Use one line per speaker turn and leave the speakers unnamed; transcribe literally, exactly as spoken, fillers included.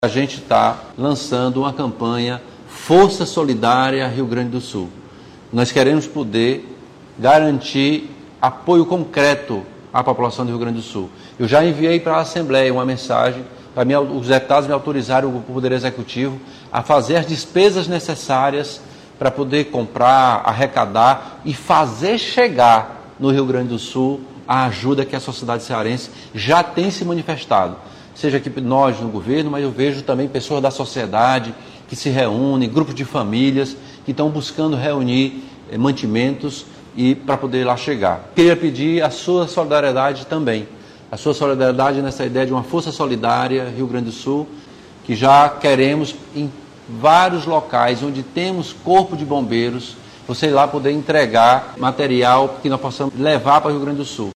A gente está lançando uma campanha Força Solidária Rio Grande do Sul. Nós queremos poder garantir apoio concreto à população do Rio Grande do Sul. Eu já enviei para a Assembleia uma mensagem, para mim, os deputados me autorizaram, o Poder Executivo, a fazer as despesas necessárias para poder comprar, arrecadar e fazer chegar no Rio Grande do Sul a ajuda que a sociedade cearense já tem se manifestado. Seja aqui nós no governo, mas eu vejo também pessoas da sociedade que se reúnem, grupos de famílias que estão buscando reunir eh, mantimentos e para poder lá chegar. Queria pedir a sua solidariedade também, a sua solidariedade nessa ideia de uma força solidária Rio Grande do Sul, que já queremos em vários locais onde temos corpo de bombeiros, você ir lá poder entregar material que nós possamos levar para o Rio Grande do Sul.